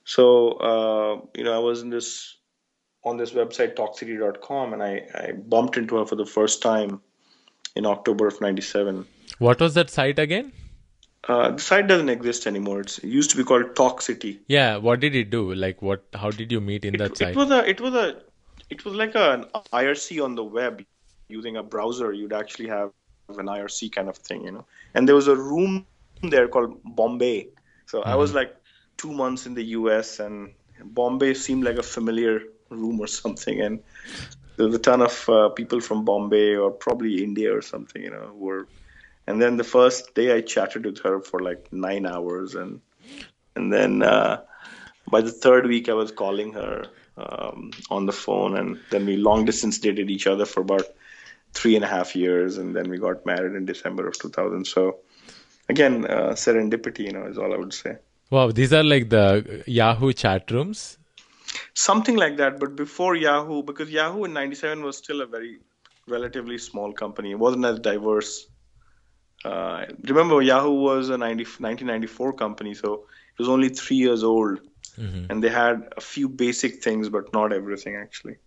So, I was on this website, Toxicity.com, and I bumped into her for the first time in October of 97. What was that site again? The site doesn't exist anymore. It used to be called Toxicity. Yeah, what did it do? Like what? How did you meet in that It site? was it was like an IRC on the web using a browser. You'd actually have an IRC kind of thing. And there was a room there called Bombay. So I Hmm. was like 2 months in the US, and Bombay seemed like a familiar room or something. And there was a ton of people from Bombay or probably India or something, and then the first day I chatted with her for like 9 hours, and then by the third week I was calling her on the phone, and then we long distance dated each other for about 3.5 years, and then we got married in December of 2000. So again, serendipity, is all I would say. Wow, these are like the Yahoo chat rooms. Something like that, but before Yahoo, because Yahoo in 97 was still a very relatively small company. It wasn't as diverse. Remember, Yahoo was a 1994 company, so it was only 3 years old, Hmm. and they had a few basic things, but not everything actually.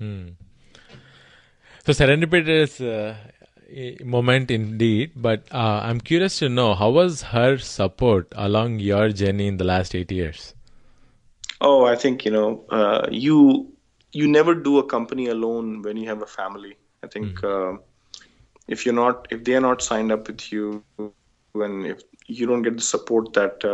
So serendipitous moment indeed. But I'm curious to know how was her support along your journey in the last 8 years. Oh, I think, you never do a company alone when you have a family. I think Hmm. if they are not signed up with you, and if you don't get the support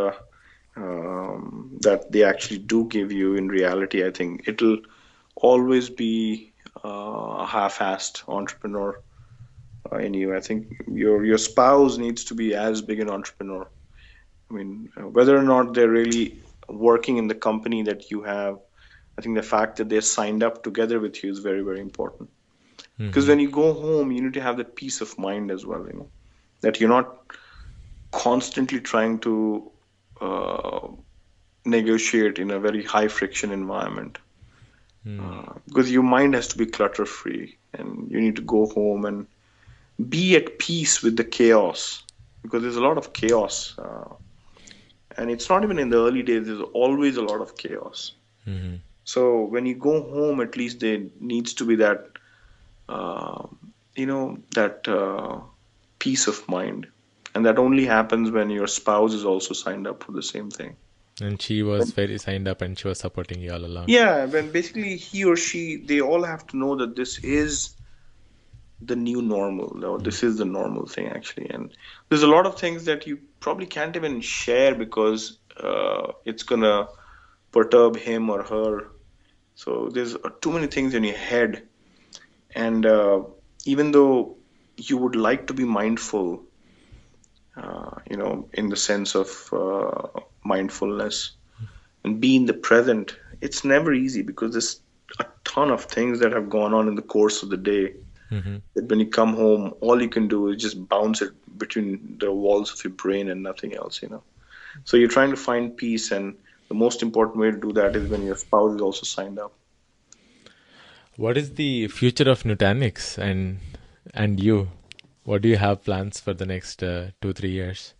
that they actually do give you in reality, I think it'll always be a half-assed entrepreneur in you. I think your spouse needs to be as big an entrepreneur. I mean, whether or not they're really working in the company that you have, I think the fact that they're signed up together with you is very, very important. Because Hmm. when you go home, you need to have that peace of mind as well, that you're not constantly trying to uh, negotiate in a very high friction environment. Because your mind has to be clutter free, and you need to go home and be at peace with the chaos, because there's a lot of chaos. And it's not even in the early days, there's always a lot of chaos. Hmm. So when you go home, at least there needs to be uh, that peace of mind. And that only happens when your spouse is also signed up for the same thing. And she was very signed up and she was supporting you all along. Yeah, when basically he or she, they all have to know that this is the new normal, or this is the normal thing actually. And there's a lot of things that you probably can't even share because it's gonna perturb him or her. So there's too many things in your head, and even though you would like to be mindful, in the sense of mindfulness and be in the present, it's never easy because there's a ton of things that have gone on in the course of the day Hmm. that when you come home, all you can do is just bounce it between the walls of your brain and nothing else. So you're trying to find peace, and the most important way to do that is when your spouse is also signed up. What is the future of Nutanix and you? What do you have plans for the next 2 3 years?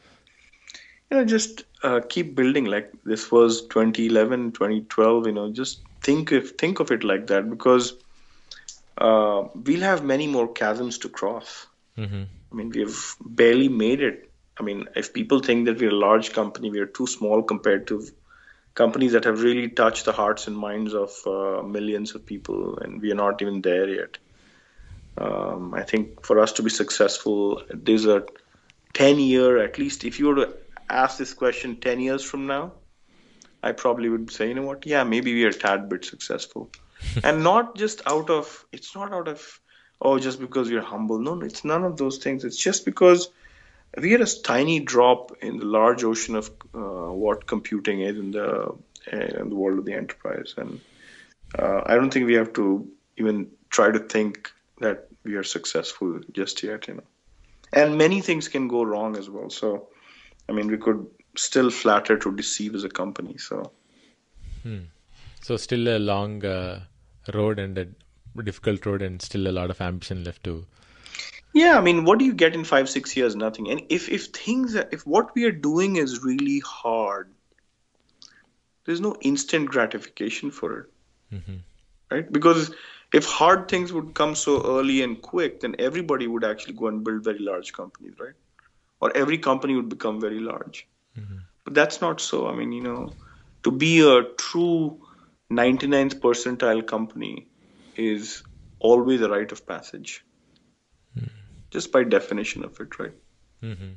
Just keep building. Like this was 2011, 2012. Just think of it like that, because we'll have many more chasms to cross. Hmm. I mean, we've barely made it. I mean, if people think that we're a large company, we are too small compared to companies that have really touched the hearts and minds of millions of people, and we are not even there yet. I think for us to be successful, there's a 10-year, at least if you were to ask this question 10 years from now, I probably would say, you know what, yeah, maybe we are a tad bit successful. And not just it's not out of, oh, just because we're humble. No, no, it's none of those things. It's just because we are a tiny drop in the large ocean of what computing is in the world of the enterprise. And I don't think we have to even try to think that we are successful just yet. And many things can go wrong as well. So, I mean, we could still flatter to deceive as a company. So, So still a long road and a difficult road, and still a lot of ambition left to. yeah, I mean, what do you get in 5, 6 years? Nothing. And if what we are doing is really hard, there's no instant gratification for it, Mm-hmm. right? Because if hard things would come so early and quick, then everybody would actually go and build very large companies, right? Or every company would become very large. Mm-hmm. But that's not so. I mean, to be a true 99th percentile company is always a rite of passage, just by definition of it, right? Mm-hmm.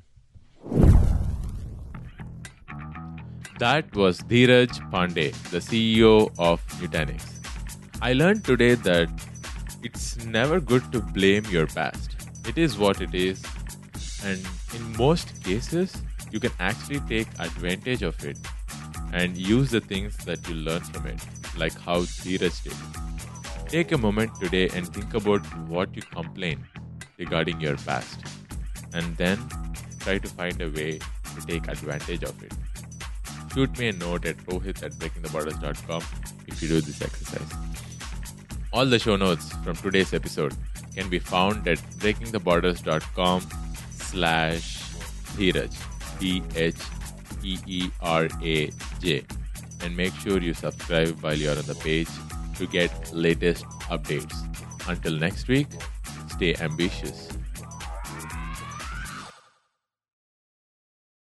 That was Dheeraj Pandey, the CEO of Nutanix. I learned today that it's never good to blame your past. It is what it is, and in most cases, you can actually take advantage of it and use the things that you learn from it, like how Dheeraj did. Take a moment today and think about what you complain regarding your past, and then try to find a way to take advantage of it. Shoot me a note at rohit@breakingtheborders.com if you do this exercise. All the show notes from today's episode can be found at breakingtheborders.com/Dheeraj, DHEERAJ. And make sure you subscribe while you're on the page to get latest updates. Until next week, stay ambitious.